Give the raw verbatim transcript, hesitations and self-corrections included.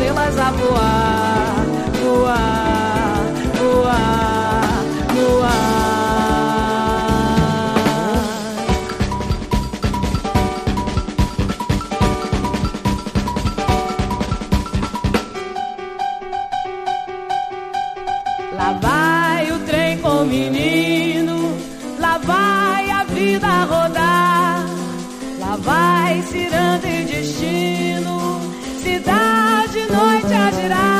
estrelas a voar, voar, voar, voar. Lá vai o trem com o menino, lá vai a vida rodar, lá vai ciranda e destino, cidade, noite a girar.